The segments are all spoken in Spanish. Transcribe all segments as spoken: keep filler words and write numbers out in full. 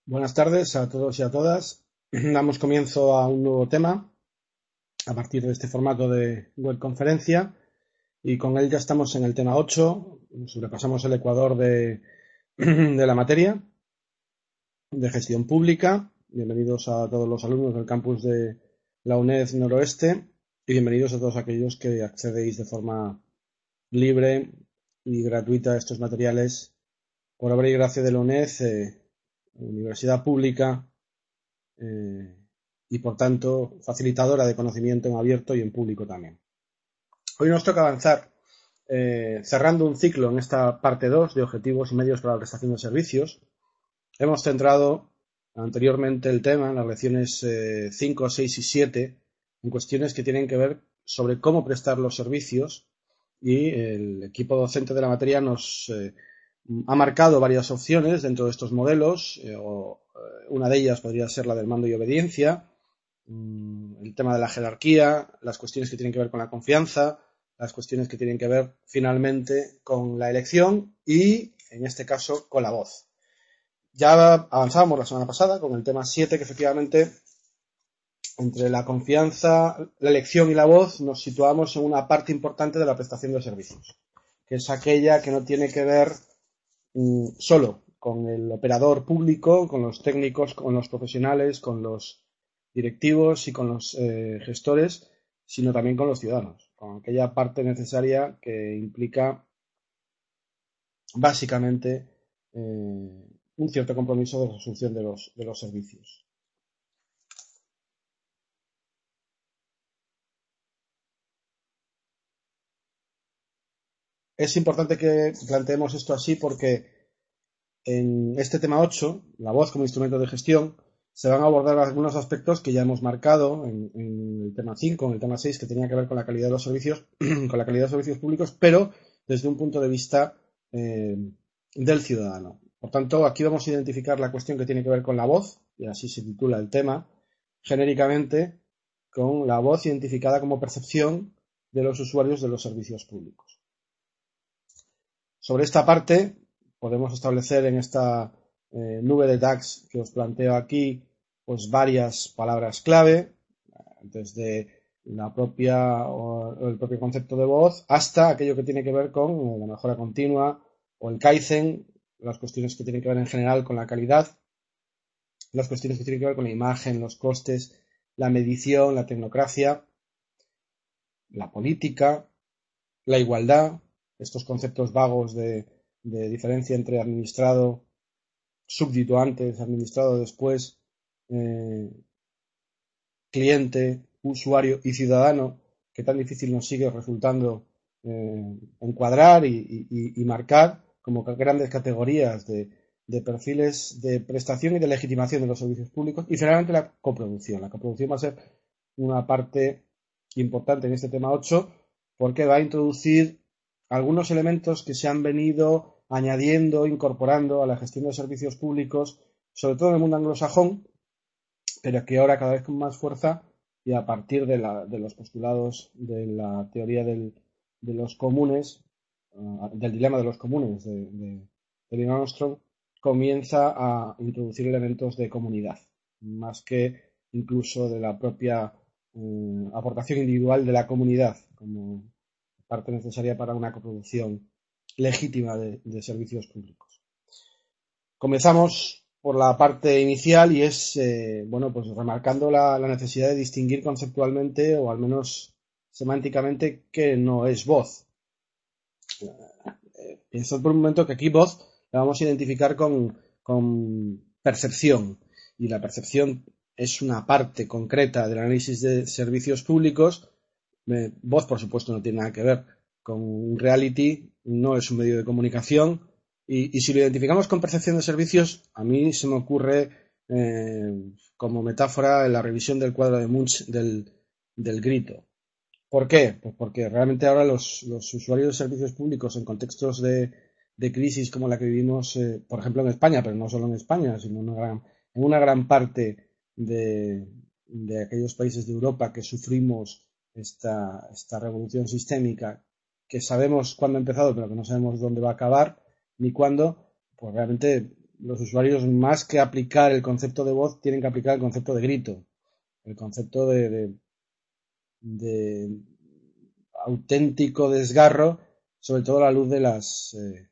Buenas tardes a todos y a todas. Damos comienzo a un nuevo tema a partir de este formato de webconferencia y con él ya estamos en el tema ocho. Sobrepasamos el ecuador de, de la materia de gestión pública. Bienvenidos a todos los alumnos del campus de la UNED Noroeste y bienvenidos a todos aquellos que accedéis de forma libre y gratuita a estos materiales por obra y gracia de la UNED, eh, universidad pública eh, y por tanto facilitadora de conocimiento en abierto y en público también. Hoy nos toca avanzar eh, cerrando un ciclo en esta parte dos de objetivos y medios para la prestación de servicios. Hemos centrado anteriormente el tema en las lecciones eh, cinco, seis y siete en cuestiones que tienen que ver sobre cómo prestar los servicios y el equipo docente de la materia nos eh, ha marcado varias opciones dentro de estos modelos. Eh, o, eh, una de ellas podría ser la del mando y obediencia, mmm, el tema de la jerarquía, las cuestiones que tienen que ver con la confianza, las cuestiones que tienen que ver finalmente con la elección y, en este caso, con la voz. Ya avanzábamos la semana pasada con el tema siete, que efectivamente entre la confianza, la elección y la voz nos situamos en una parte importante de la prestación de servicios, que es aquella que no tiene que ver mmm, solo con el operador público, con los técnicos, con los profesionales, con los directivos y con los eh, gestores, sino también con los ciudadanos, con aquella parte necesaria que implica básicamente eh, un cierto compromiso de resolución de los, de los servicios. Es importante que planteemos esto así porque en este tema ocho, la voz como instrumento de gestión, se van a abordar algunos aspectos que ya hemos marcado en, en el tema cinco, en el tema seis, que tenía que ver con la calidad de los servicios, con la calidad de los servicios públicos, pero desde un punto de vista eh, del ciudadano. Por tanto, aquí vamos a identificar la cuestión que tiene que ver con la voz, y así se titula el tema, genéricamente, con la voz identificada como percepción de los usuarios de los servicios públicos. Sobre esta parte, podemos establecer en esta eh, nube de tags que os planteo aquí, pues varias palabras clave, desde la propia o el propio concepto de voz hasta aquello que tiene que ver con la mejora continua o el Kaizen, las cuestiones que tienen que ver en general con la calidad, las cuestiones que tienen que ver con la imagen, los costes, la medición, la tecnocracia, la política, la igualdad, estos conceptos vagos de, de diferencia entre administrado, súbdito antes, administrado después, eh, cliente, usuario y ciudadano, que tan difícil nos sigue resultando eh, encuadrar y, y, y marcar como grandes categorías de, de perfiles de prestación y de legitimación de los servicios públicos. Y finalmente la coproducción. La coproducción va a ser una parte importante en este tema ocho porque va a introducir algunos elementos que se han venido añadiendo, incorporando a la gestión de servicios públicos, sobre todo en el mundo anglosajón, pero que ahora cada vez con más fuerza y a partir de, la, de los postulados de la teoría del, de los comunes, uh, del dilema de los comunes de, de, de Neil Armstrong, comienza a introducir elementos de comunidad, más que incluso de la propia uh, aportación individual de la comunidad como parte necesaria para una coproducción legítima de, de servicios públicos. Comenzamos por la parte inicial y es, eh, bueno, pues remarcando la, la necesidad de distinguir conceptualmente o al menos semánticamente qué no es voz. Eh, pienso por un momento que aquí voz la vamos a identificar con, con percepción y la percepción es una parte concreta del análisis de servicios públicos. Eh, voz, por supuesto, no tiene nada que ver con un reality, no es un medio de comunicación. Y, y si lo identificamos con percepción de servicios, a mí se me ocurre eh, como metáfora la revisión del cuadro de Munch del, del grito. ¿Por qué? Pues porque realmente ahora los, los usuarios de servicios públicos en contextos de, de crisis como la que vivimos, eh, por ejemplo, en España, pero no solo en España, sino en una gran, en una gran parte de, de aquellos países de Europa que sufrimos esta, esta revolución sistémica, que sabemos cuándo ha empezado, pero que no sabemos dónde va a acabar, ni cuándo, pues realmente los usuarios, más que aplicar el concepto de voz, tienen que aplicar el concepto de grito, el concepto de, de, de auténtico desgarro, sobre todo a la luz de las eh,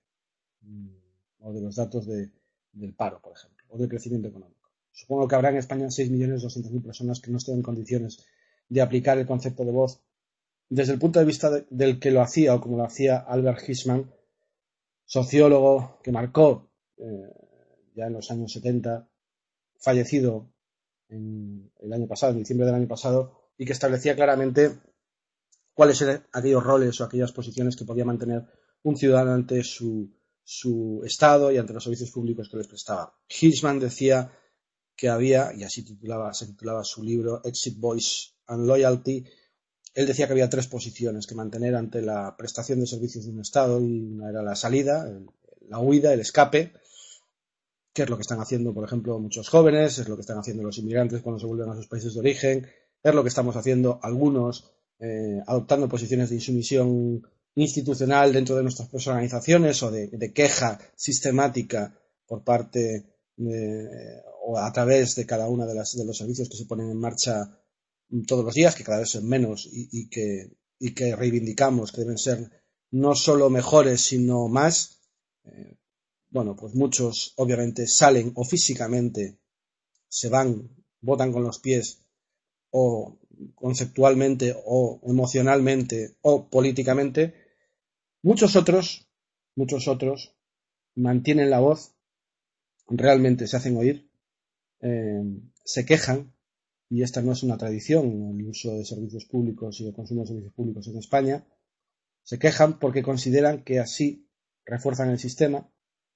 o de los datos de, del paro, por ejemplo, o del crecimiento económico. Supongo que habrá en España seis millones doscientas mil personas que no estén en condiciones de aplicar el concepto de voz desde el punto de vista de, del que lo hacía, o como lo hacía Albert Hirschman, sociólogo que marcó eh, ya en los años setenta, fallecido en el año pasado, en diciembre del año pasado, y que establecía claramente cuáles eran aquellos roles o aquellas posiciones que podía mantener un ciudadano ante su, su Estado y ante los servicios públicos que les prestaba. Hirschman decía que había, y así titulaba, se titulaba su libro Exit, Voice and Loyalty, él decía que había tres posiciones que mantener ante la prestación de servicios de un Estado, y una era la salida, el, la huida, el escape, que es lo que están haciendo, por ejemplo, muchos jóvenes, es lo que están haciendo los inmigrantes cuando se vuelven a sus países de origen, es lo que estamos haciendo algunos eh, adoptando posiciones de insumisión institucional dentro de nuestras propias organizaciones, o de, de queja sistemática por parte de, o a través de cada uno de, las, de los servicios que se ponen en marcha todos los días, que cada vez son menos, y, y, que, y que reivindicamos que deben ser no solo mejores sino más. Eh, bueno, pues muchos obviamente salen o físicamente se van, votan con los pies, o conceptualmente o emocionalmente o políticamente. Muchos otros, muchos otros mantienen la voz, realmente se hacen oír, eh, se quejan. Y esta no es una tradición, el uso de servicios públicos y el consumo de servicios públicos en España. Se quejan porque consideran que así refuerzan el sistema.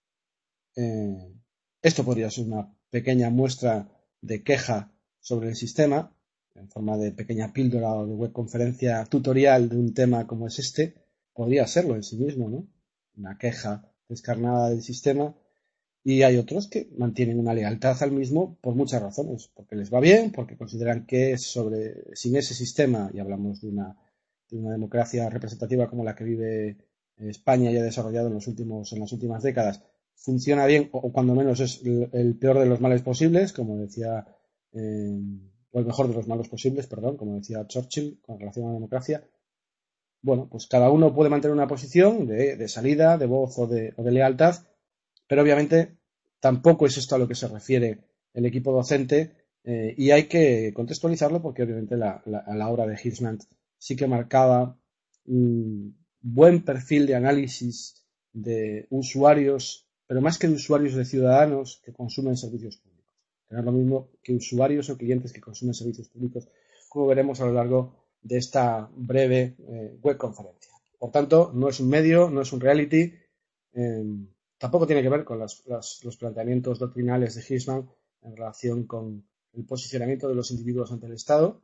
Eh, esto podría ser una pequeña muestra de queja sobre el sistema, en forma de pequeña píldora o de webconferencia tutorial de un tema como es este. Podría serlo en sí mismo, ¿no? Una queja descarnada del sistema. Y hay otros que mantienen una lealtad al mismo por muchas razones, porque les va bien, porque consideran que sobre, sin ese sistema, y hablamos de una, de una democracia representativa como la que vive España y ha desarrollado en, los últimos, en las últimas décadas, funciona bien, o, o cuando menos es el, el peor de los males posibles, como decía, eh, o el mejor de los malos posibles, perdón, como decía Churchill con relación a la democracia. Bueno, pues cada uno puede mantener una posición de, de salida, de voz o de, o de lealtad. Pero obviamente tampoco es esto a lo que se refiere el equipo docente, eh, y hay que contextualizarlo porque obviamente la, la, la obra de Hirschman sí que marcaba un buen perfil de análisis de usuarios, pero más que de usuarios, de ciudadanos que consumen servicios públicos. Que no es lo mismo que usuarios o clientes que consumen servicios públicos, como veremos a lo largo de esta breve eh, webconferencia. Por tanto, no es un medio, no es un reality. Eh, Tampoco tiene que ver con las, las, los planteamientos doctrinales de Hirschman en relación con el posicionamiento de los individuos ante el Estado.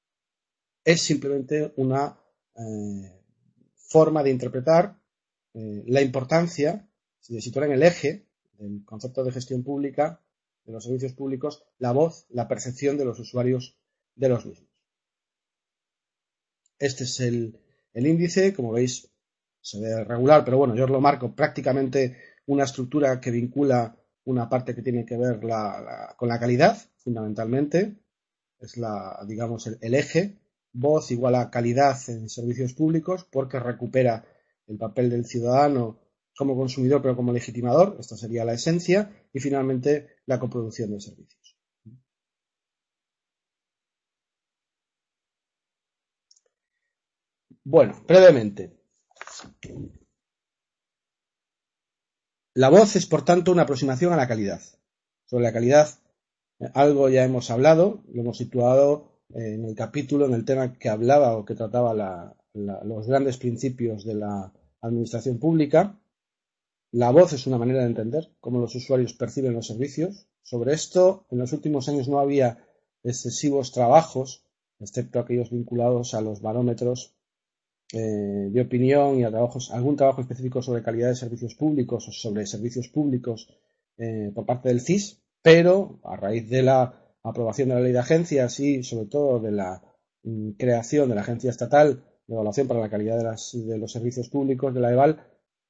Es simplemente una eh, forma de interpretar eh, la importancia de situar en el eje del concepto de gestión pública, de los servicios públicos, la voz, la percepción de los usuarios de los mismos. Este es el, el índice, como veis se ve regular, pero bueno, yo os lo marco prácticamente una estructura que vincula una parte que tiene que ver la, la, con la calidad, fundamentalmente, es la, digamos, el, el eje, voz igual a calidad en servicios públicos, porque recupera el papel del ciudadano como consumidor, pero como legitimador, esta sería la esencia, y finalmente la coproducción de servicios. Bueno, brevemente. La voz es, por tanto, una aproximación a la calidad. Sobre la calidad, algo ya hemos hablado, lo hemos situado en el capítulo, en el tema que hablaba o que trataba la, la, los grandes principios de la administración pública. La voz es una manera de entender cómo los usuarios perciben los servicios. Sobre esto, en los últimos años no había excesivos trabajos, excepto aquellos vinculados a los barómetros Eh, de opinión y a trabajos, algún trabajo específico sobre calidad de servicios públicos o sobre servicios públicos eh, por parte del C I S, pero a raíz de la aprobación de la ley de agencias y sobre todo de la mm, creación de la Agencia Estatal de Evaluación para la Calidad de, las, de los Servicios Públicos, de la EVAL,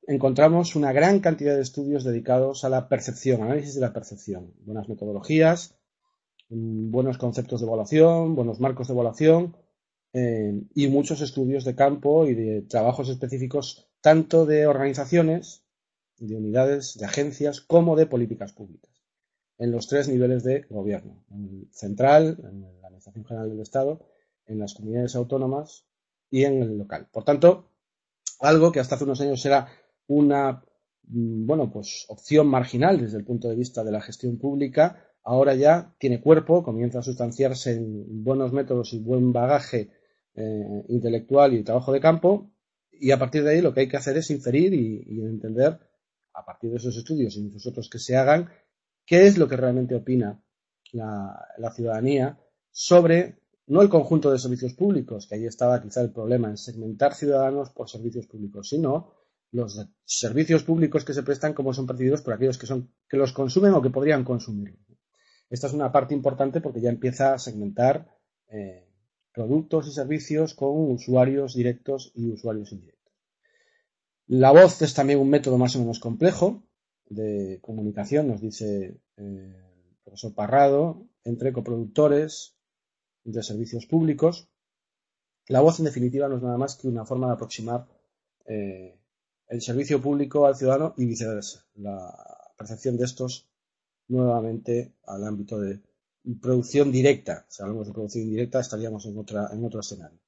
encontramos una gran cantidad de estudios dedicados a la percepción, análisis de la percepción, buenas metodologías, buenos conceptos de evaluación, buenos marcos de evaluación eh, y muchos estudios de campo y de trabajos específicos tanto de organizaciones, de unidades, de agencias, como de políticas públicas en los tres niveles de gobierno, en el central, en la Administración General del Estado, en las comunidades autónomas y en el local. Por tanto, algo que hasta hace unos años era una bueno, pues opción marginal desde el punto de vista de la gestión pública, ahora ya tiene cuerpo, comienza a sustanciarse en buenos métodos y buen bagaje eh, intelectual y trabajo de campo, y a partir de ahí lo que hay que hacer es inferir y, y entender, a partir de esos estudios y muchos otros que se hagan, qué es lo que realmente opina la, la ciudadanía sobre, no el conjunto de servicios públicos, que ahí estaba quizá el problema en segmentar ciudadanos por servicios públicos, sino los servicios públicos que se prestan, cómo son percibidos por aquellos que, son, que los consumen o que podrían consumirlos. Esta es una parte importante porque ya empieza a segmentar eh, productos y servicios con usuarios directos y usuarios indirectos. La voz es también un método más o menos complejo de comunicación, nos dice eh, el profesor Parrado, entre coproductores de servicios públicos. La voz, en definitiva, no es nada más que una forma de aproximar eh, el servicio público al ciudadano y viceversa. La percepción de estos nuevamente al ámbito de producción directa. Si hablamos de producción indirecta, estaríamos en, otra, en otro escenario.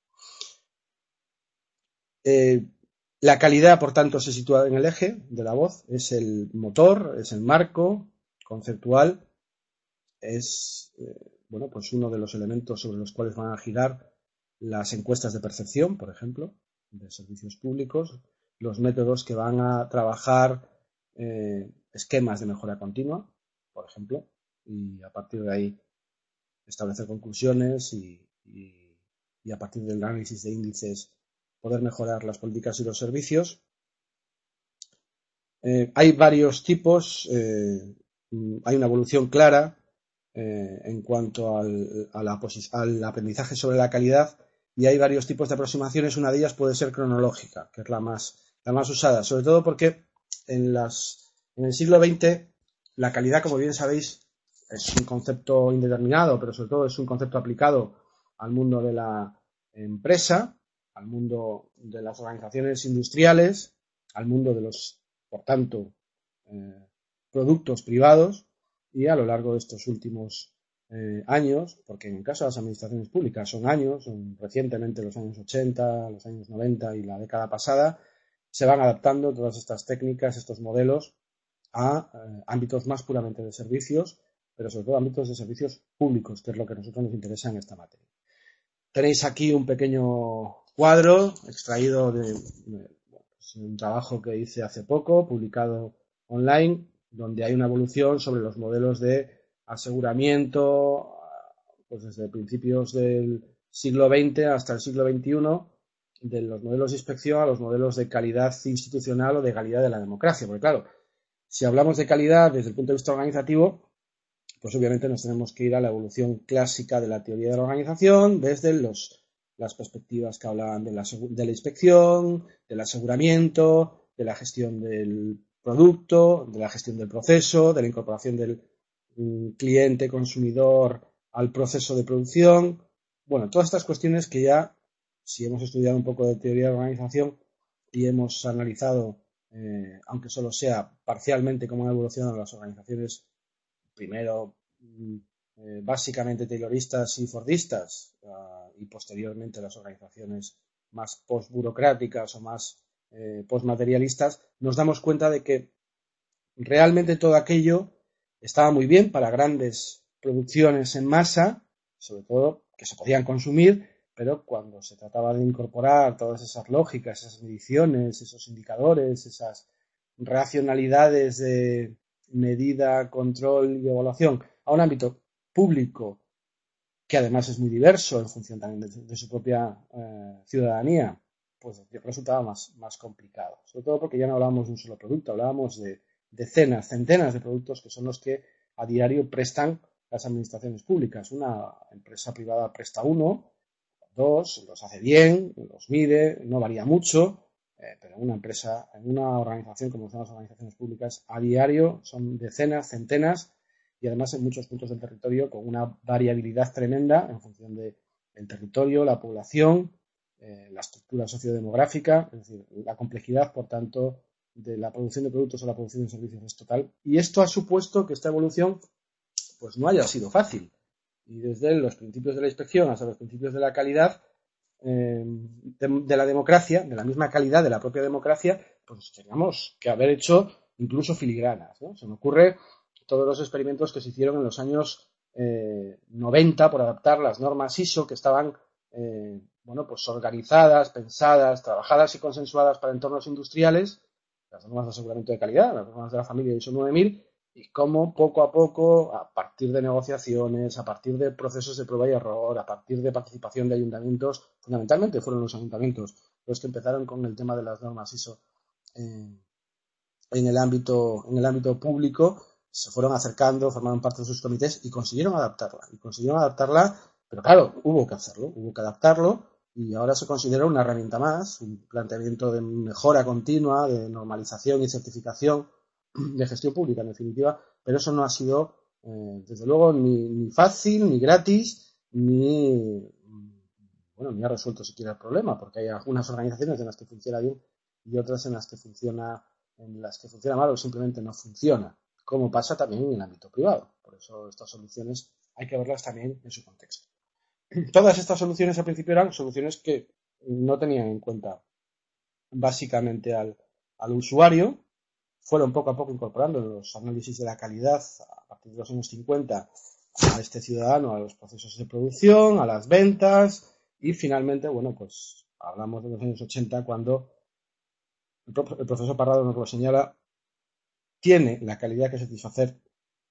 Eh, la calidad, por tanto, se sitúa en el eje de la voz. Es el motor, es el marco conceptual. Es eh, bueno, pues uno de los elementos sobre los cuales van a girar las encuestas de percepción, por ejemplo, de servicios públicos, los métodos que van a trabajar eh, esquemas de mejora continua, por ejemplo, y a partir de ahí establecer conclusiones y, y, y a partir del análisis de índices poder mejorar las políticas y los servicios. Eh, hay varios tipos, eh, hay una evolución clara eh, en cuanto al, a la al aprendizaje sobre la calidad y hay varios tipos de aproximaciones. Una de ellas puede ser cronológica, que es la más, la más usada, sobre todo porque en, las, en el siglo veinte la calidad, como bien sabéis, es un concepto indeterminado, pero sobre todo es un concepto aplicado al mundo de la empresa, al mundo de las organizaciones industriales, al mundo de los, por tanto, eh, productos privados, y a lo largo de estos últimos eh, años, porque en el caso de las administraciones públicas son años, son recientemente los años ochenta, los años noventa y la década pasada, se van adaptando todas estas técnicas, estos modelos a eh, ámbitos más puramente de servicios, pero sobre todo ámbitos de servicios públicos, que es lo que a nosotros nos interesa en esta materia. Tenéis aquí un pequeño cuadro extraído de, de pues, un trabajo que hice hace poco, publicado online, donde hay una evolución sobre los modelos de aseguramiento, pues desde principios del siglo veinte hasta el siglo veintiuno, de los modelos de inspección a los modelos de calidad institucional o de calidad de la democracia. Porque claro, si hablamos de calidad desde el punto de vista organizativo, pues obviamente nos tenemos que ir a la evolución clásica de la teoría de la organización, desde los, las perspectivas que hablaban de la, de la inspección, del aseguramiento, de la gestión del producto, de la gestión del proceso, de la incorporación del um, cliente consumidor al proceso de producción. Bueno, todas estas cuestiones que ya, si hemos estudiado un poco de teoría de la organización y hemos analizado, eh, aunque solo sea parcialmente, cómo han evolucionado las organizaciones, primero eh, básicamente tayloristas y fordistas, uh, y posteriormente las organizaciones más postburocráticas o más eh, postmaterialistas, nos damos cuenta de que realmente todo aquello estaba muy bien para grandes producciones en masa, sobre todo que se podían consumir, pero cuando se trataba de incorporar todas esas lógicas, esas mediciones, esos indicadores, esas racionalidades de medida, control y evaluación a un ámbito público que además es muy diverso en función también de, de su propia eh, ciudadanía, pues resultaba más, más complicado. Sobre todo porque ya no hablábamos de un solo producto, hablábamos de decenas, centenas de productos que son los que a diario prestan las administraciones públicas. Una empresa privada presta uno, dos, los hace bien, los mide, no varía mucho, eh, pero en una empresa, en una organización como son las organizaciones públicas, a diario son decenas, centenas y además en muchos puntos del territorio con una variabilidad tremenda en función de, del territorio, la población, eh, la estructura sociodemográfica, es decir, la complejidad, por tanto, de la producción de productos o la producción de servicios es total. Y esto ha supuesto que esta evolución pues no haya sido fácil. Y desde los principios de la inspección hasta los principios de la calidad, eh, de, de la democracia, de la misma calidad de la propia democracia, pues teníamos que haber hecho incluso filigranas, ¿no? Se me ocurre todos los experimentos que se hicieron en los años eh, noventa por adaptar las normas I S O que estaban eh, bueno, pues organizadas, pensadas, trabajadas y consensuadas para entornos industriales, las normas de aseguramiento de calidad, las normas de la familia I S O nueve mil, y cómo poco a poco, a partir de negociaciones, a partir de procesos de prueba y error, a partir de participación de ayuntamientos, fundamentalmente fueron los ayuntamientos los que empezaron con el tema de las normas I S O en, en el ámbito, en el ámbito público, se fueron acercando, formaron parte de sus comités y consiguieron adaptarla. Y consiguieron adaptarla, pero claro, hubo que hacerlo, hubo que adaptarlo y ahora se considera una herramienta más, un planteamiento de mejora continua, de normalización y certificación de gestión pública, en definitiva, pero eso no ha sido, eh, desde luego, ni, ni fácil, ni gratis, ni, bueno, ni ha resuelto siquiera el problema, porque hay algunas organizaciones en las que funciona bien y otras en las que funciona, en las que funciona mal o simplemente no funciona, como pasa también en el ámbito privado. Por eso estas soluciones hay que verlas también en su contexto. Todas estas soluciones al principio eran soluciones que no tenían en cuenta básicamente al, al usuario, fueron poco a poco incorporando los análisis de la calidad a partir de los años cincuenta a este ciudadano, a los procesos de producción, a las ventas y finalmente, bueno, pues hablamos de los años ochenta cuando el, el profesor Parrado nos lo señala, tiene la calidad que satisfacer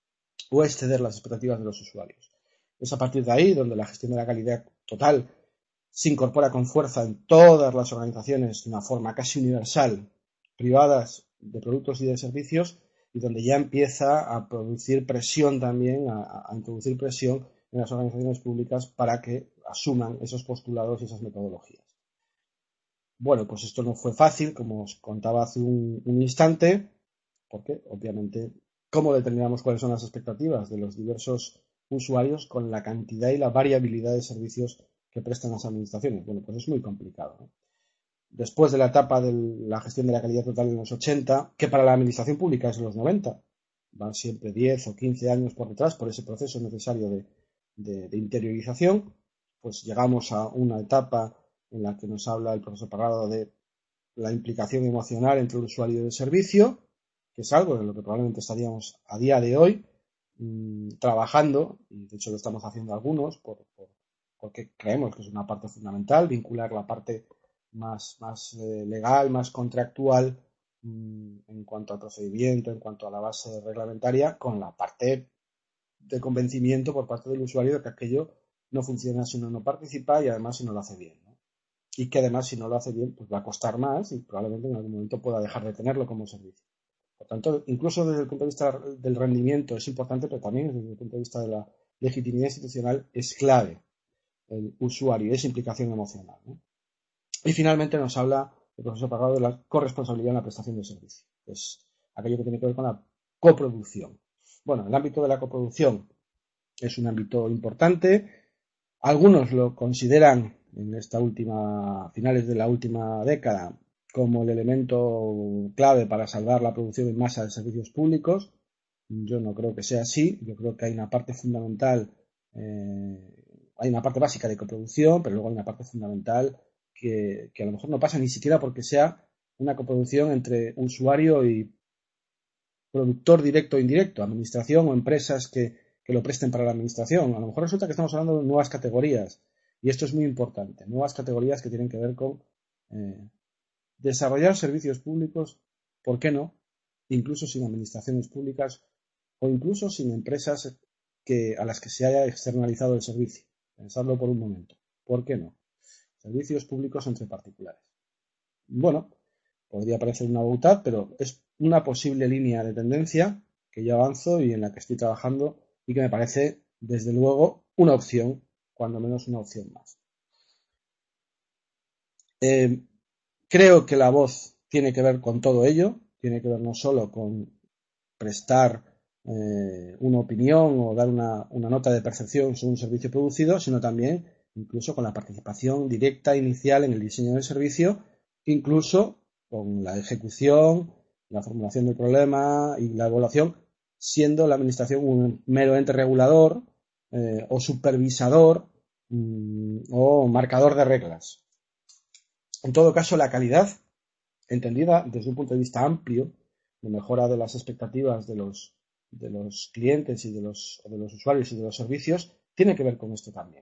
o exceder las expectativas de los usuarios. Es a partir de ahí donde la gestión de la calidad total se incorpora con fuerza en todas las organizaciones de una forma casi universal, privadas de productos y de servicios, y donde ya empieza a producir presión también, a, a introducir presión en las organizaciones públicas para que asuman esos postulados y esas metodologías. Bueno, pues esto no fue fácil, como os contaba hace un, un instante, porque obviamente, ¿cómo determinamos cuáles son las expectativas de los diversos usuarios con la cantidad y la variabilidad de servicios que prestan las administraciones? Bueno, pues es muy complicado, ¿no? Después de la etapa de la gestión de la calidad total en los ochenta, que para la administración pública es en los noventa, van siempre diez o quince años por detrás por ese proceso necesario de, de, de interiorización, pues llegamos a una etapa en la que nos habla el profesor Parrado de la implicación emocional entre el usuario y el servicio, que es algo en lo que probablemente estaríamos a día de hoy mmm, trabajando, y de hecho lo estamos haciendo algunos, por, por, porque creemos que es una parte fundamental, vincular la parte más, más eh, legal, más contractual mmm, en cuanto al procedimiento, en cuanto a la base reglamentaria, con la parte de convencimiento por parte del usuario de que aquello no funciona si uno no participa y además si no lo hace bien, ¿no? Y que además si no lo hace bien pues va a costar más y probablemente en algún momento pueda dejar de tenerlo como servicio. Por tanto, incluso desde el punto de vista del rendimiento es importante, pero también desde el punto de vista de la legitimidad institucional es clave el usuario, esa implicación emocional, ¿no? Y finalmente nos habla el profesor Parrado de la corresponsabilidad en la prestación de servicio, que es aquello que tiene que ver con la coproducción. Bueno, el ámbito de la coproducción es un ámbito importante. Algunos lo consideran en esta última, finales de la última década, como el elemento clave para salvar la producción en masa de servicios públicos. Yo no creo que sea así. Yo creo que hay una parte fundamental, eh, hay una parte básica de coproducción, pero luego hay una parte fundamental que, que a lo mejor no pasa ni siquiera porque sea una coproducción entre usuario y productor directo o indirecto, administración o empresas que, que lo presten para la administración. A lo mejor resulta que estamos hablando de nuevas categorías y esto es muy importante, nuevas categorías que tienen que ver con eh, desarrollar servicios públicos, ¿por qué no? Incluso sin administraciones públicas o incluso sin empresas que, a las que se haya externalizado el servicio. Pensadlo por un momento. ¿Por qué no? Servicios públicos entre particulares. Bueno, podría parecer una voluntad, pero es una posible línea de tendencia que yo avanzo y en la que estoy trabajando y que me parece, desde luego, una opción, cuando menos una opción más. Eh, Creo que la voz tiene que ver con todo ello, tiene que ver no solo con prestar eh, una opinión o dar una, una nota de percepción sobre un servicio producido, sino también incluso con la participación directa inicial en el diseño del servicio, incluso con la ejecución, la formulación del problema y la evaluación, siendo la administración un mero ente regulador eh, o supervisador mmm, o marcador de reglas. En todo caso, la calidad, entendida desde un punto de vista amplio, de mejora de las expectativas de los, de los clientes y de los, de los usuarios y de los servicios, tiene que ver con esto también.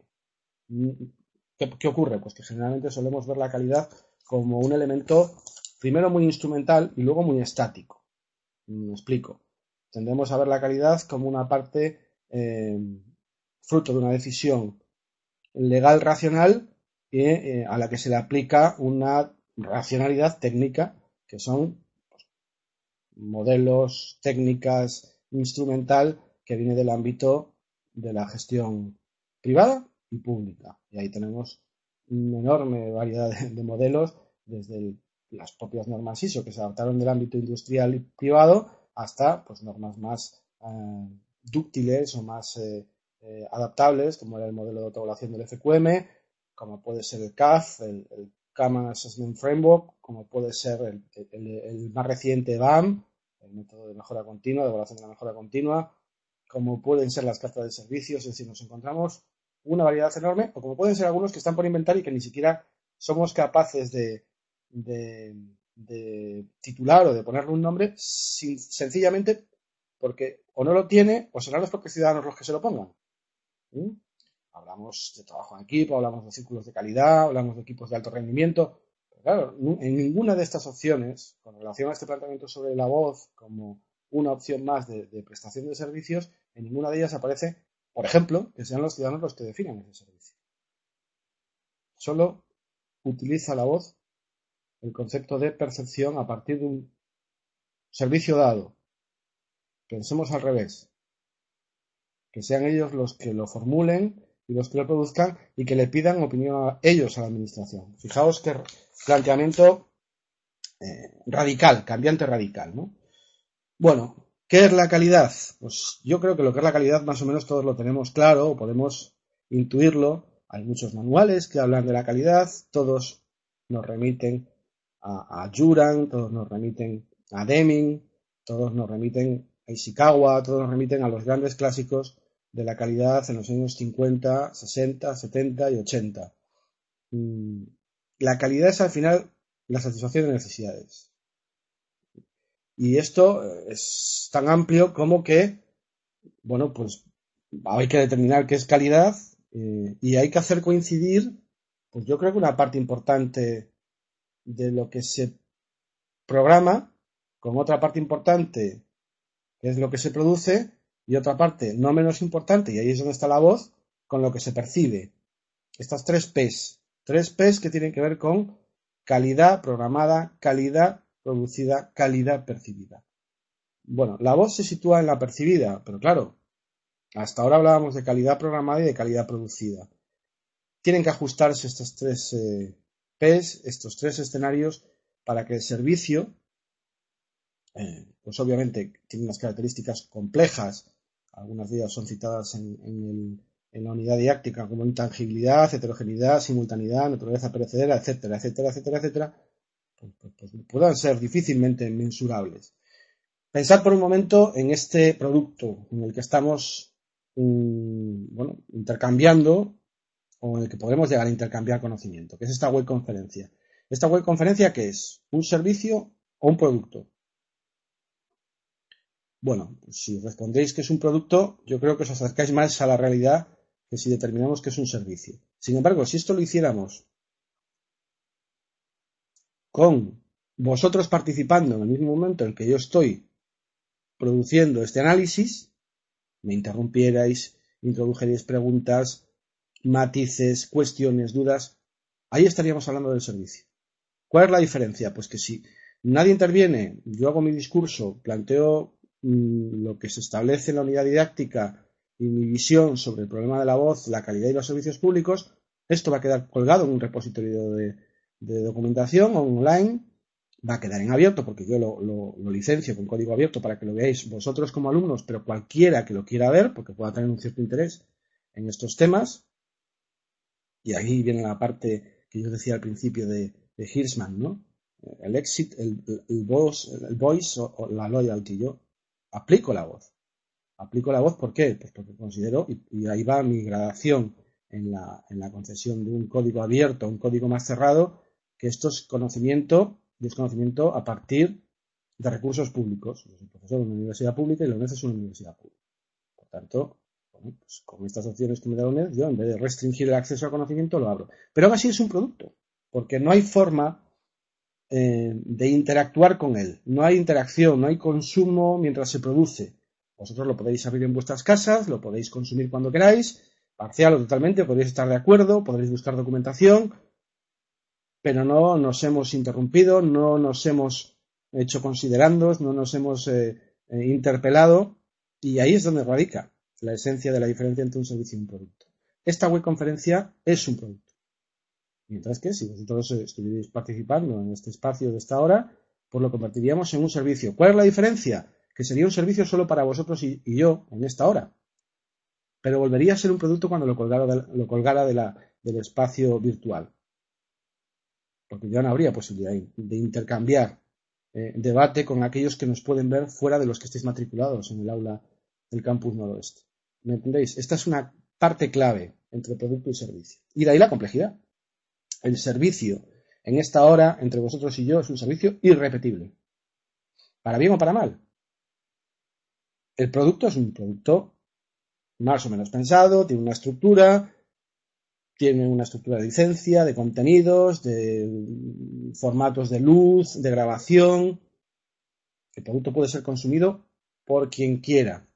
¿Qué, ¿Qué ocurre? Pues que generalmente solemos ver la calidad como un elemento primero muy instrumental y luego muy estático. Me explico. Tendemos a ver la calidad como una parte eh, fruto de una decisión legal racional y eh, a la que se le aplica una racionalidad técnica, que son pues, modelos, técnicas, instrumental que viene del ámbito de la gestión privada y pública. Y ahí tenemos una enorme variedad de, de modelos, desde el, las propias normas I S O que se adaptaron del ámbito industrial y privado hasta pues, normas más eh, dúctiles o más eh, eh, adaptables, como era el modelo de autoevaluación del F Q M, como puede ser el C A F, el, el Common Assessment Framework, como puede ser el, el, el más reciente B A M, el método de mejora continua, de evaluación de la mejora continua, como pueden ser las cartas de servicios, es decir, nos encontramos una variedad enorme, o como pueden ser algunos que están por inventar y que ni siquiera somos capaces de, de, de titular o de ponerle un nombre, sin, sencillamente porque o no lo tiene o serán los propios ciudadanos los que se lo pongan. ¿Mm? Hablamos de trabajo en equipo, hablamos de círculos de calidad, hablamos de equipos de alto rendimiento. Pero claro, en ninguna de estas opciones, con relación a este planteamiento sobre la voz como una opción más de, de prestación de servicios, en ninguna de ellas aparece, por ejemplo, que sean los ciudadanos los que definan ese servicio. Solo utiliza la voz el concepto de percepción a partir de un servicio dado. Pensemos al revés. Que sean ellos los que lo formulen y los que lo produzcan y que le pidan opinión a ellos a la administración. Fijaos qué planteamiento eh, radical, cambiante radical, ¿no? Bueno, ¿qué es la calidad? Pues yo creo que lo que es la calidad más o menos todos lo tenemos claro, o podemos intuirlo. Hay muchos manuales que hablan de la calidad, todos nos remiten a, a Juran, todos nos remiten a Deming, todos nos remiten a Ishikawa, todos nos remiten a los grandes clásicos de la calidad en los años cincuenta, sesenta, setenta y ochenta. La calidad es al final la satisfacción de necesidades. Y esto es tan amplio como que, bueno, pues hay que determinar qué es calidad eh, y hay que hacer coincidir, pues yo creo que una parte importante de lo que se programa con otra parte importante que es lo que se produce y otra parte no menos importante, y ahí es donde está la voz, con lo que se percibe. Estas tres P's, tres P's que tienen que ver con calidad programada, calidad producida, calidad percibida. Bueno, la voz se sitúa en la percibida, pero claro, hasta ahora hablábamos de calidad programada y de calidad producida. Tienen que ajustarse estos tres eh, P's, estos tres escenarios, para que el servicio, eh, pues obviamente tiene unas características complejas, algunas de ellas son citadas en, en, el, en la unidad didáctica como intangibilidad, heterogeneidad, simultaneidad, naturaleza perecedera, etcétera, etcétera, etcétera, etcétera, pues, pues, pues puedan ser difícilmente mensurables. Pensad por un momento en este producto en el que estamos um, bueno, intercambiando o en el que podemos llegar a intercambiar conocimiento, que es esta web conferencia. ¿Esta web conferencia qué es? ¿Un servicio o un producto? Bueno, pues si respondéis que es un producto, yo creo que os acercáis más a la realidad que si determinamos que es un servicio. Sin embargo, si esto lo hiciéramos con vosotros participando en el mismo momento en que yo estoy produciendo este análisis, me interrumpierais, introdujerais preguntas, matices, cuestiones, dudas, ahí estaríamos hablando del servicio. ¿Cuál es la diferencia? Pues que si nadie interviene, yo hago mi discurso, planteo mmm, lo que se establece en la unidad didáctica y mi visión sobre el problema de la voz, la calidad y los servicios públicos, esto va a quedar colgado en un repositorio de, de documentación online va a quedar en abierto porque yo lo, lo, lo licencio con código abierto para que lo veáis vosotros como alumnos, pero cualquiera que lo quiera ver porque pueda tener un cierto interés en estos temas. Y ahí viene la parte que yo decía al principio de, de Hirschman, ¿no? El exit, el, el, el, voice, el voice o, o la loyalty. Yo aplico la voz. Aplico la voz, ¿por qué? Pues porque considero, y, y ahí va mi gradación en la, en la concesión de un código abierto, un código más cerrado, que esto es conocimiento, desconocimiento a partir de recursos públicos. Yo soy profesor de una universidad pública y la UNED es una universidad pública. Por tanto, bueno, pues con estas opciones que me da la UNED, yo en vez de restringir el acceso al conocimiento, lo abro. Pero aún así es un producto, porque no hay forma eh, de interactuar con él. No hay interacción, no hay consumo mientras se produce. Vosotros lo podéis abrir en vuestras casas, lo podéis consumir cuando queráis, parcial o totalmente, podéis estar de acuerdo, podréis buscar documentación, pero no nos hemos interrumpido, no nos hemos hecho considerandos, no nos hemos eh, eh, interpelado, y ahí es donde radica la esencia de la diferencia entre un servicio y un producto. Esta web conferencia es un producto. Mientras que si vosotros estuvierais participando en este espacio de esta hora, pues lo convertiríamos en un servicio. ¿Cuál es la diferencia? Que sería un servicio solo para vosotros y, y yo en esta hora. Pero volvería a ser un producto cuando lo colgara, de, lo colgara de la, del espacio virtual. Porque ya no habría posibilidad de intercambiar eh, debate con aquellos que nos pueden ver fuera de los que estéis matriculados en el aula del campus noroeste. ¿Me entendéis? Esta es una parte clave entre producto y servicio. Y de ahí la complejidad. El servicio en esta hora entre vosotros y yo es un servicio irrepetible. Para bien o para mal. El producto es un producto más o menos pensado, tiene una estructura, tiene una estructura de licencia, de contenidos, de formatos de luz, de grabación. El producto puede ser consumido por quien quiera,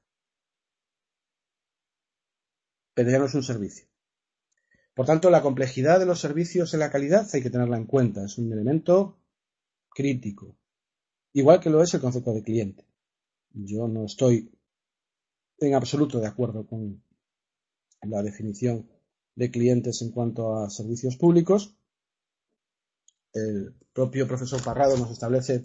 pero ya no es un servicio. Por tanto, la complejidad de los servicios en la calidad hay que tenerla en cuenta. Es un elemento crítico. Igual que lo es el concepto de cliente. Yo no estoy en absoluto de acuerdo con la definición de clientes en cuanto a servicios públicos. El propio profesor Parrado nos establece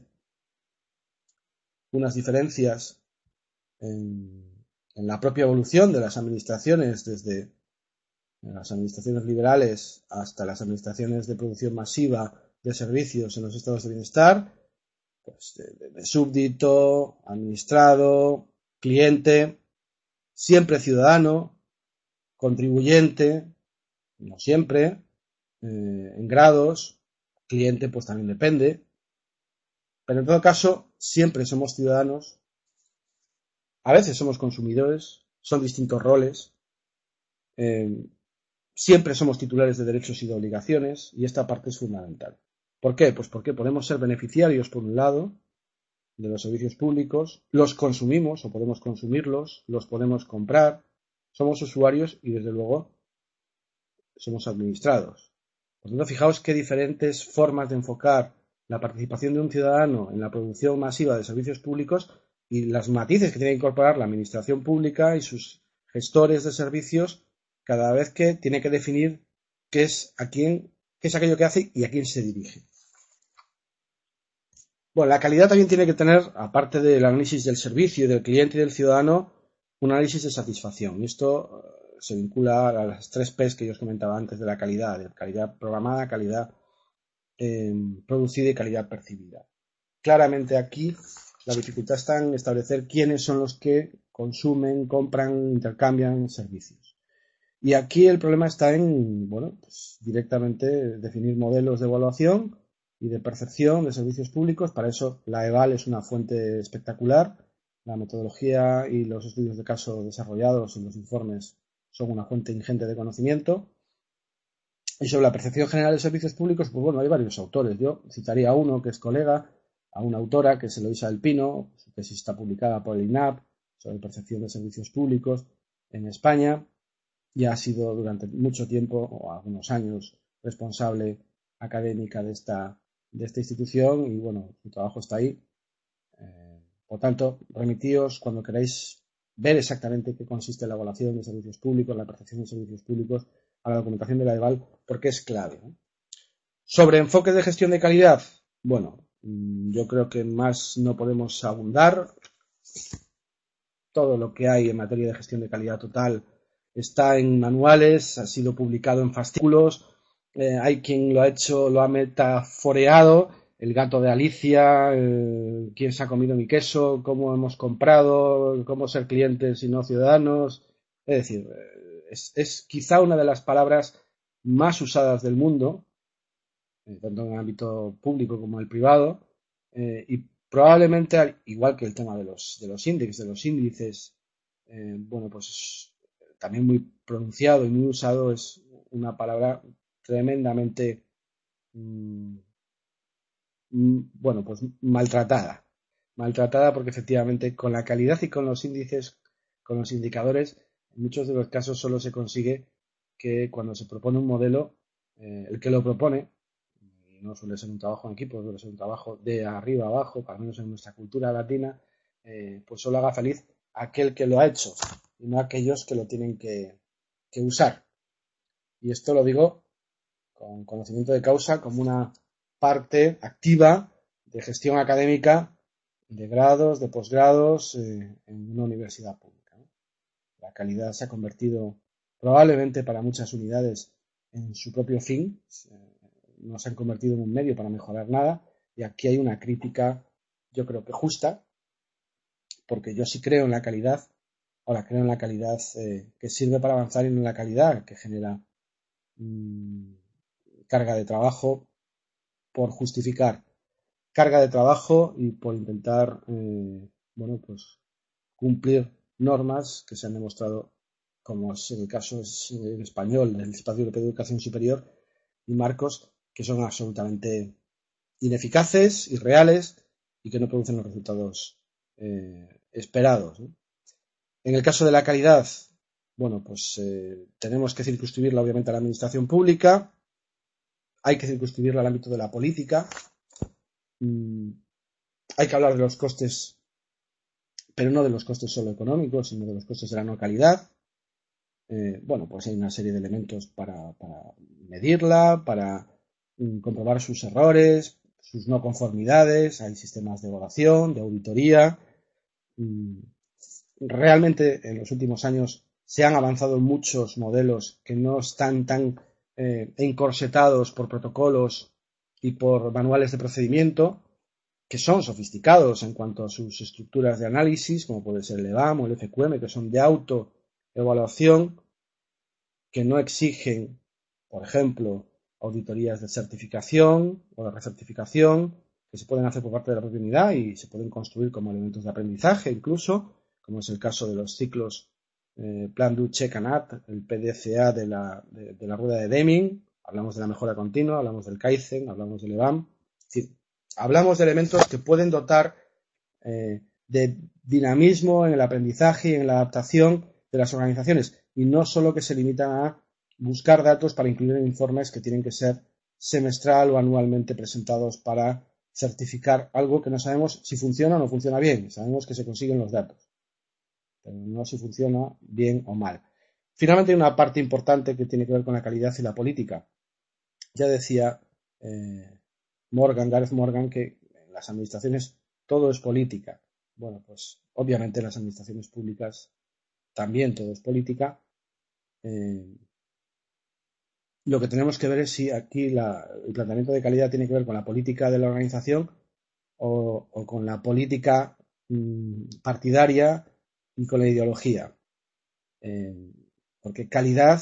unas diferencias en, en la propia evolución de las administraciones, desde las administraciones liberales hasta las administraciones de producción masiva de servicios en los estados de bienestar, pues de, de, de súbdito, administrado, cliente, siempre ciudadano, contribuyente, no siempre, eh, en grados, cliente pues también depende, pero en todo caso siempre somos ciudadanos, a veces somos consumidores, son distintos roles, eh, siempre somos titulares de derechos y de obligaciones y esta parte es fundamental. ¿Por qué? Pues porque podemos ser beneficiarios por un lado de los servicios públicos, los consumimos o podemos consumirlos, los podemos comprar, somos usuarios y desde luego somos administrados. Por tanto, fijaos qué diferentes formas de enfocar la participación de un ciudadano en la producción masiva de servicios públicos y las matices que tiene que incorporar la administración pública y sus gestores de servicios cada vez que tiene que definir qué es a quién, qué es aquello que hace y a quién se dirige. Bueno, la calidad también tiene que tener, aparte del análisis del servicio y del cliente y del ciudadano, un análisis de satisfacción. Y esto se vincula a las tres P's que yo os comentaba antes de la calidad, de calidad programada, calidad eh, producida y calidad percibida. Claramente aquí la dificultad está en establecer quiénes son los que consumen, compran, intercambian servicios. Y aquí el problema está en, bueno, pues directamente definir modelos de evaluación y de percepción de servicios públicos. Para eso la EVAL es una fuente espectacular. La metodología y los estudios de caso desarrollados en los informes son una fuente ingente de conocimiento. Y sobre la percepción general de servicios públicos, pues bueno, hay varios autores. Yo citaría a uno que es colega, a una autora que es Eloisa del Pino, su tesis está publicada por el I N A P sobre percepción de servicios públicos en España y ha sido durante mucho tiempo, o algunos años, responsable académica de esta, de esta institución y bueno, su trabajo está ahí. Eh, por tanto, remitíos cuando queráis ver exactamente qué consiste la evaluación de servicios públicos, la percepción de servicios públicos, a la documentación de la EVAL, porque es clave, ¿no? Sobre enfoques de gestión de calidad, bueno, yo creo que más no podemos abundar. Todo lo que hay en materia de gestión de calidad total está en manuales, ha sido publicado en fascículos, eh, hay quien lo ha hecho, lo ha metaforeado, el gato de Alicia, eh, quién se ha comido mi queso, cómo hemos comprado, cómo ser clientes y no ciudadanos. Es decir, es, es quizá una de las palabras más usadas del mundo, eh, tanto en el ámbito público como en el privado, eh, y probablemente, igual que el tema de los, de los índices, de los índices, eh, bueno, pues también muy pronunciado y muy usado, es una palabra tremendamente, mmm, bueno, pues maltratada. Maltratada porque efectivamente con la calidad y con los índices, con los indicadores, en muchos de los casos solo se consigue que cuando se propone un modelo, eh, el que lo propone, y no suele ser un trabajo en equipo, suele ser un trabajo de arriba a abajo, al menos en nuestra cultura latina, eh, pues solo haga feliz aquel que lo ha hecho y no aquellos que lo tienen que, que usar. Y esto lo digo con conocimiento de causa como una parte activa de gestión académica de grados, de posgrados eh, en una universidad pública, ¿no? La calidad se ha convertido probablemente para muchas unidades en su propio fin, no se han convertido en un medio para mejorar nada, y aquí hay una crítica, yo creo que justa, porque yo sí creo en la calidad, ahora creo en la calidad eh, que sirve para avanzar y no en la calidad que genera mmm, carga de trabajo por justificar carga de trabajo y por intentar eh, bueno, pues cumplir normas que se han demostrado, como es el caso es en español del Espacio Europeo de Educación Superior y marcos que son absolutamente ineficaces, irreales y que no producen los resultados eh, esperados, ¿no? En el caso de la calidad, bueno, pues eh, tenemos que circunscribirla obviamente a la administración pública, hay que circunscribirla al ámbito de la política, mm, hay que hablar de los costes, pero no de los costes solo económicos, sino de los costes de la no calidad. Eh, bueno, pues hay una serie de elementos para, para medirla, para mm, comprobar sus errores, sus no conformidades, hay sistemas de evaluación, de auditoría. Mm, realmente en los últimos años se han avanzado muchos modelos que no están tan eh, encorsetados por protocolos y por manuales de procedimiento, que son sofisticados en cuanto a sus estructuras de análisis, como puede ser el EVAM o el F Q M, que son de autoevaluación, que no exigen, por ejemplo, auditorías de certificación o de recertificación, que se pueden hacer por parte de la propia unidad y se pueden construir como elementos de aprendizaje incluso, como es el caso de los ciclos eh, Plan, Do, Check and Act, el P D C A de la, de, de la rueda de Deming, hablamos de la mejora continua, hablamos del Kaizen, hablamos del EVAM, es decir, hablamos de elementos que pueden dotar eh, de dinamismo en el aprendizaje y en la adaptación de las organizaciones, y no solo que se limitan a buscar datos para incluir en informes que tienen que ser semestral o anualmente presentados para certificar algo que no sabemos si funciona o no funciona bien. Sabemos que se consiguen los datos, pero no si funciona bien o mal. Finalmente hay una parte importante que tiene que ver con la calidad y la política. Ya decía eh, Morgan, Gareth Morgan, que en las administraciones todo es política. Bueno, pues obviamente en las administraciones públicas también todo es política. Eh, lo que tenemos que ver es si aquí la, el planteamiento de calidad tiene que ver con la política de la organización o, o con la política mmm, partidaria y con la ideología. Eh, porque calidad,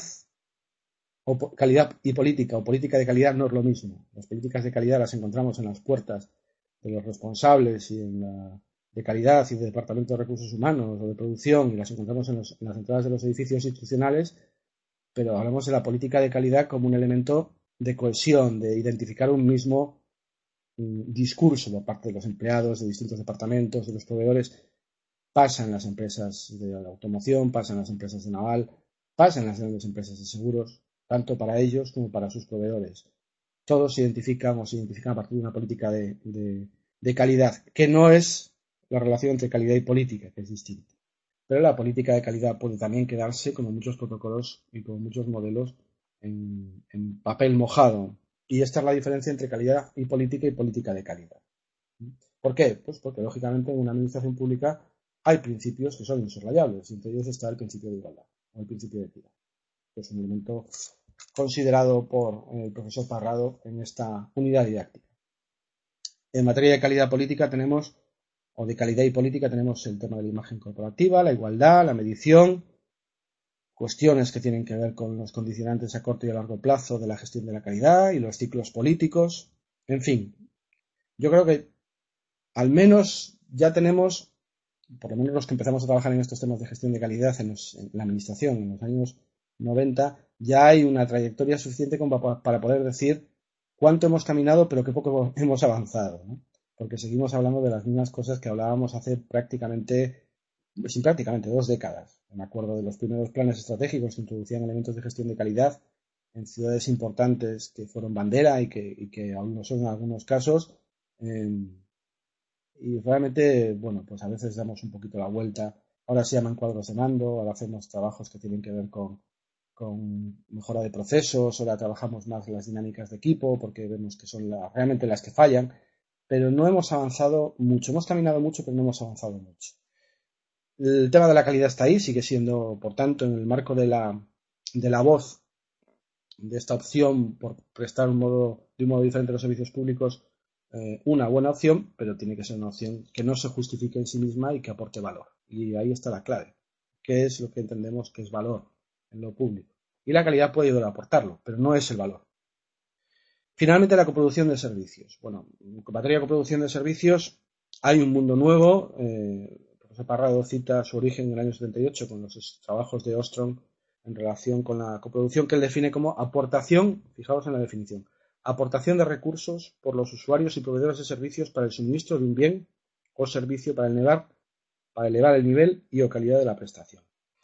o po calidad y política o política de calidad no es lo mismo. Las políticas de calidad las encontramos en las puertas de los responsables y en la de calidad y de departamento de recursos humanos o de producción, y las encontramos en, los, en las entradas de los edificios institucionales, pero hablamos de la política de calidad como un elemento de cohesión, de identificar un mismo mm, discurso por parte de los empleados de distintos departamentos, de los proveedores. Pasa en las empresas de la automoción, pasa en las empresas de naval, pasa en las grandes empresas de seguros, tanto para ellos como para sus proveedores. Todos se identifican o se identifican a partir de una política de, de, de calidad, que no es la relación entre calidad y política, que es distinta. Pero la política de calidad puede también quedarse, como muchos protocolos y como muchos modelos, en, en papel mojado. Y esta es la diferencia entre calidad y política y política de calidad. ¿Por qué? Pues porque, lógicamente, en una administración pública hay principios que son insoslayables. Entre ellos está el principio de igualdad o el principio de equidad, que es un elemento considerado por el profesor Parrado en esta unidad didáctica. En materia de calidad política tenemos, o de calidad y política, tenemos el tema de la imagen corporativa, la igualdad, la medición, cuestiones que tienen que ver con los condicionantes a corto y a largo plazo de la gestión de la calidad y los ciclos políticos. En fin, yo creo que al menos ya tenemos, por lo menos los que empezamos a trabajar en estos temas de gestión de calidad en, los, en la administración en los años noventa, ya hay una trayectoria suficiente como para poder decir cuánto hemos caminado pero qué poco hemos avanzado, ¿no? Porque seguimos hablando de las mismas cosas que hablábamos hace prácticamente, sin prácticamente dos décadas. Me acuerdo de los primeros planes estratégicos que introducían elementos de gestión de calidad en ciudades importantes que fueron bandera y que, y que aún no son en algunos casos. Eh, y realmente, bueno, pues a veces damos un poquito la vuelta. Ahora se llaman cuadros de mando, ahora hacemos trabajos que tienen que ver con, con mejora de procesos, ahora trabajamos más las dinámicas de equipo porque vemos que son la, realmente las que fallan, pero no hemos avanzado mucho. Hemos caminado mucho, pero no hemos avanzado mucho. El tema de la calidad está ahí, sigue siendo, por tanto, en el marco de la, de la voz de esta opción por prestar un modo, de un modo diferente a los servicios públicos, eh, una buena opción, pero tiene que ser una opción que no se justifique en sí misma y que aporte valor. Y ahí está la clave. ¿Qué es lo que entendemos que es valor en lo público? Y la calidad puede ayudar a aportarlo, pero no es el valor. Finalmente, la coproducción de servicios. Bueno, en materia de coproducción de servicios hay un mundo nuevo. Eh, el profesor Parrado cita su origen en el año setenta y ocho con los trabajos de Ostrom en relación con la coproducción, que él define como aportación, fijaos en la definición, aportación de recursos por los usuarios y proveedores de servicios para el suministro de un bien o servicio para elevar, para elevar el nivel y o calidad de la prestación.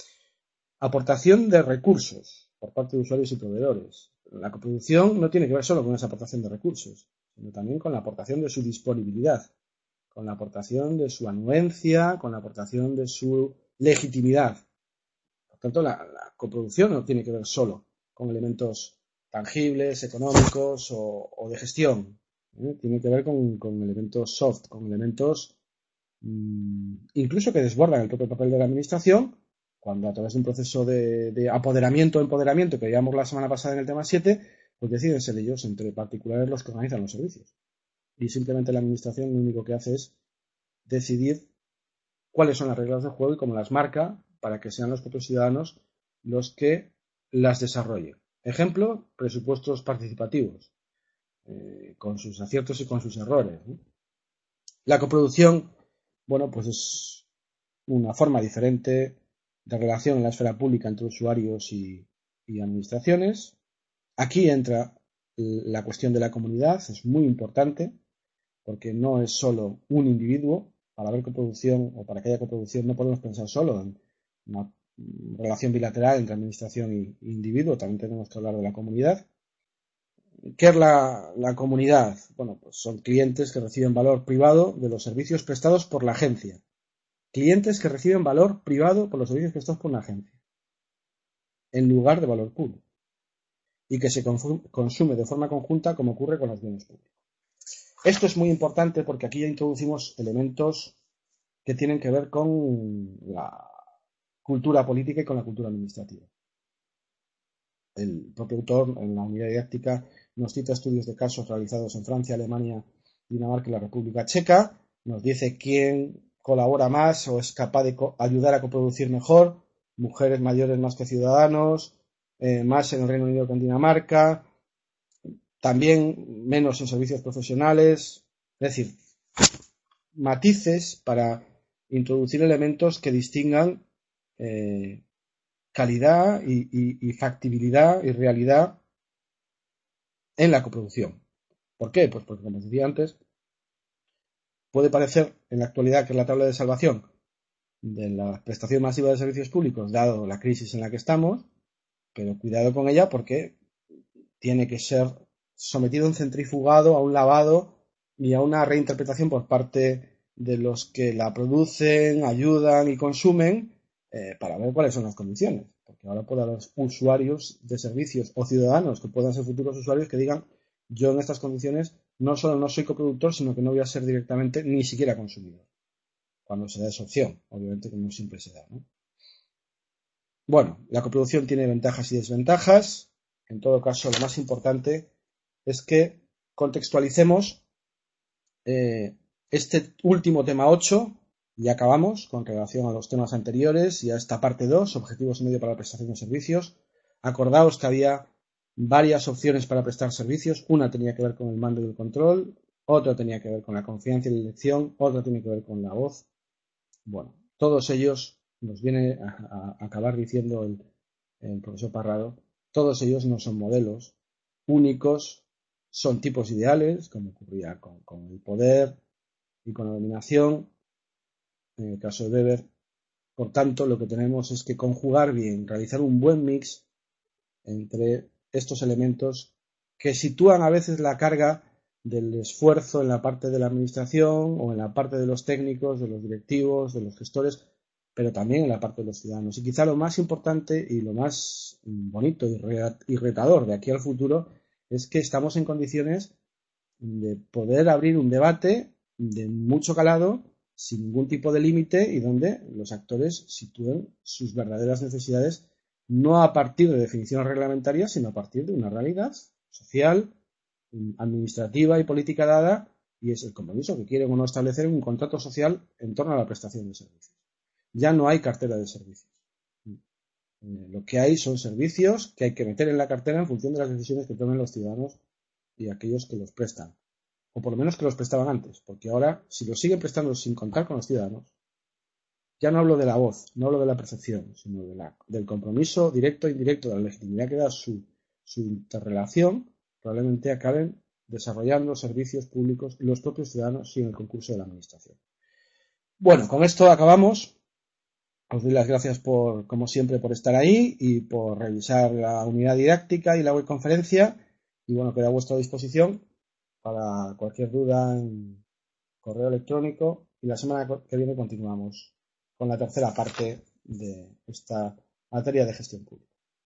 Aportación de recursos por parte de usuarios y proveedores. La coproducción no tiene que ver solo con esa aportación de recursos, sino también con la aportación de su disponibilidad, con la aportación de su anuencia, con la aportación de su legitimidad. Por tanto, la, la coproducción no tiene que ver solo con elementos tangibles, económicos o, o de gestión. ¿eh? Tiene que ver con, con elementos soft, con elementos mmm, incluso que desbordan el propio papel de la administración, cuando a través de un proceso de, de apoderamiento o empoderamiento que veíamos la semana pasada en el tema siete, pues deciden ser ellos entre particulares los que organizan los servicios. Y simplemente la administración lo único que hace es decidir cuáles son las reglas del juego y cómo las marca para que sean los propios ciudadanos los que las desarrollen. Ejemplo, presupuestos participativos, eh, con sus aciertos y con sus errores, ¿no? La coproducción, bueno, pues es una forma diferente de relación en la esfera pública entre usuarios y, y administraciones. Aquí entra la cuestión de la comunidad, es muy importante, porque no es solo un individuo. Para haber coproducción o para que haya coproducción no podemos pensar solo en una relación bilateral entre administración y individuo, también tenemos que hablar de la comunidad. ¿Qué es la, la comunidad? Bueno, pues son clientes que reciben valor privado de los servicios prestados por la agencia. Clientes que reciben valor privado por los servicios prestados por una agencia, en lugar de valor público, y que se consume de forma conjunta como ocurre con los bienes públicos. Esto es muy importante porque aquí ya introducimos elementos que tienen que ver con la cultura política y con la cultura administrativa. El propio autor, en la unidad didáctica, nos cita estudios de casos realizados en Francia, Alemania, Dinamarca y la República Checa. Nos dice quién colabora más o es capaz de ayudar a coproducir mejor. Mujeres mayores más que ciudadanos, eh, más en el Reino Unido que en Dinamarca, también menos en servicios profesionales. Es decir, matices para introducir elementos que distingan eh, calidad y, y, y factibilidad y realidad en la coproducción. ¿Por qué? Pues porque, como os decía antes, puede parecer en la actualidad que es la tabla de salvación de la prestación masiva de servicios públicos, dado la crisis en la que estamos, pero cuidado con ella porque tiene que ser sometido a un centrifugado, a un lavado y a una reinterpretación por parte de los que la producen, ayudan y consumen eh, para ver cuáles son las condiciones. Porque ahora puede haber usuarios de servicios o ciudadanos que puedan ser futuros usuarios que digan yo en estas condiciones no solo no soy coproductor, sino que no voy a ser directamente ni siquiera consumidor. Cuando se da esa opción, obviamente que no siempre se da, ¿no? Bueno, la coproducción tiene ventajas y desventajas. En todo caso, lo más importante es que contextualicemos eh, este último tema ocho, y acabamos con relación a los temas anteriores y a esta parte dos, objetivos y medio para la prestación de servicios. Acordaos que había varias opciones para prestar servicios. Una tenía que ver con el mando y el control, otra tenía que ver con la confianza y la elección, otra tiene que ver con la voz. Bueno, todos ellos, nos viene a, a acabar diciendo el, el profesor Parrado, todos ellos no son modelos únicos, son tipos ideales, como ocurría con, con el poder y con la dominación, en el caso de Weber. Por tanto, lo que tenemos es que conjugar bien, realizar un buen mix entre estos elementos que sitúan a veces la carga del esfuerzo en la parte de la administración o en la parte de los técnicos, de los directivos, de los gestores, pero también en la parte de los ciudadanos. Y quizá lo más importante y lo más bonito y retador de aquí al futuro es que estamos en condiciones de poder abrir un debate de mucho calado, sin ningún tipo de límite, y donde los actores sitúen sus verdaderas necesidades no a partir de definiciones reglamentarias, sino a partir de una realidad social, administrativa y política dada, y es el compromiso que quieren o no establecer un contrato social en torno a la prestación de servicios. Ya no hay cartera de servicios. Lo que hay son servicios que hay que meter en la cartera en función de las decisiones que tomen los ciudadanos y aquellos que los prestan, o por lo menos que los prestaban antes, porque ahora, si los siguen prestando sin contar con los ciudadanos, ya no hablo de la voz, no hablo de la percepción, sino de la, del compromiso directo e indirecto, de la legitimidad que da su, su interrelación, probablemente acaben desarrollando servicios públicos los propios ciudadanos sin el concurso de la administración. Bueno, con esto acabamos. Os doy las gracias por, como siempre, por estar ahí y por revisar la unidad didáctica y la web conferencia. Y bueno, queda a vuestra disposición para cualquier duda en correo electrónico. Y la semana que viene continuamos con la tercera parte de esta materia de gestión pública.